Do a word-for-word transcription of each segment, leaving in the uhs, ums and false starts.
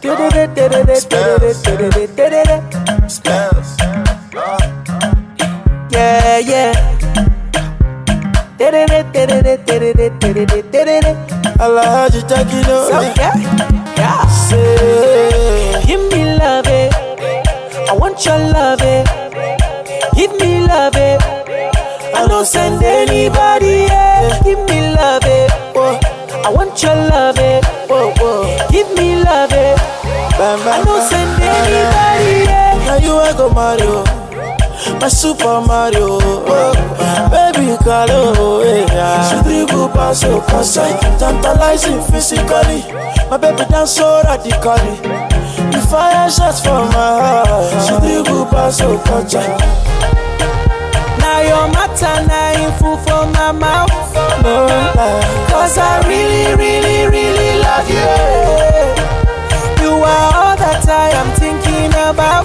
Spells. Yeah, yeah. Allah just taking over. Yeah, yeah. Say, Give me love, it. I want your love, it. Give me love, it. I don't send anybody, yeah. Give me love, it. I want your love, it. whoa, whoa. Give me love, it. Bam, bam, I don't bam. send anybody, yeah. Now you ain't go Mario, my Super Mario. Oh, baby, Carlo, yeah. She dribble pass so concise, tantalizing physically. My baby dance so radically. You fire shots from my heart. She dribble pass so concise. Now your matter, now you full for my mouth. No lie, Cause I really, really, really love you. You are all that I am thinking about.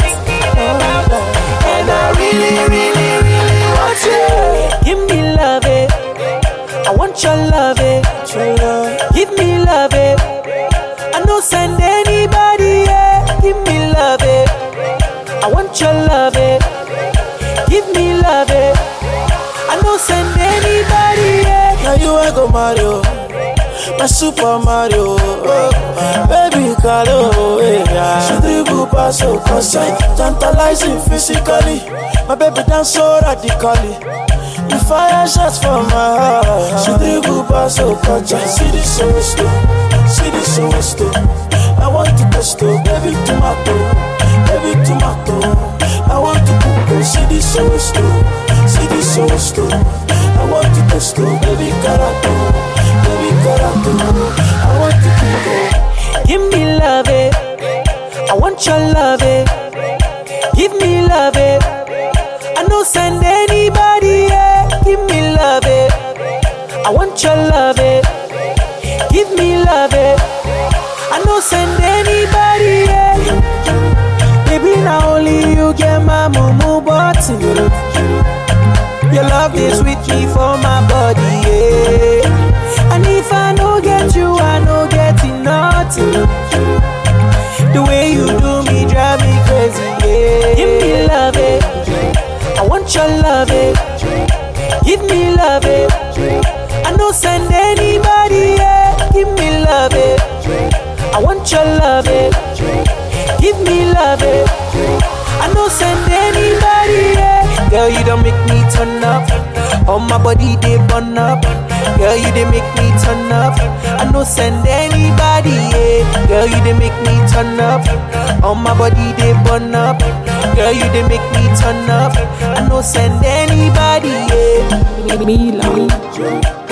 And I really, really, really want you. Give me love, it. I want your love, it. your love. Give me love, it. I don't send anybody, yeah. Give me love, it. I want your love, it. Give me love, it. I don't send anybody, yeah. Now you ain't go Mario, my Super Mario. Oh, baby, Carlo, yeah. She dribble pass so concise, tantalizing physically. My baby dance so radically. You fire shots from my heart. She dribble pass so concise. See this so slow, see this so slow. I want to taste it, baby tomato, baby tomato. I want to cook, see this so slow, see this so slow. I want to taste it, baby carato, baby carato. I want to cook it. Give me love, it. I want your love, it. Give me love, it. I don't send anybody, yeah. Give me love, it. I want your love, it. Give me love, it. I don't send anybody, yeah. Baby, now only you get my mumu button. Your love is with me for my body, yeah. And if I no get you, I no get nothing. The way you do me drive me crazy, yeah. Give me love, it. I want your love, it. Give me love, it. I don't send anybody, yeah. Give me love, it. I want your love, it. Give me love, it. I don't send anybody, yeah. Girl, you don't make me turn up. On my body, they burn up. Girl, you they make me turn up. I don't send anybody, yeah. Girl, you they make me turn up. On my body, they burn up. Girl, you they make me turn up. I don't send anybody, yeah. Mila.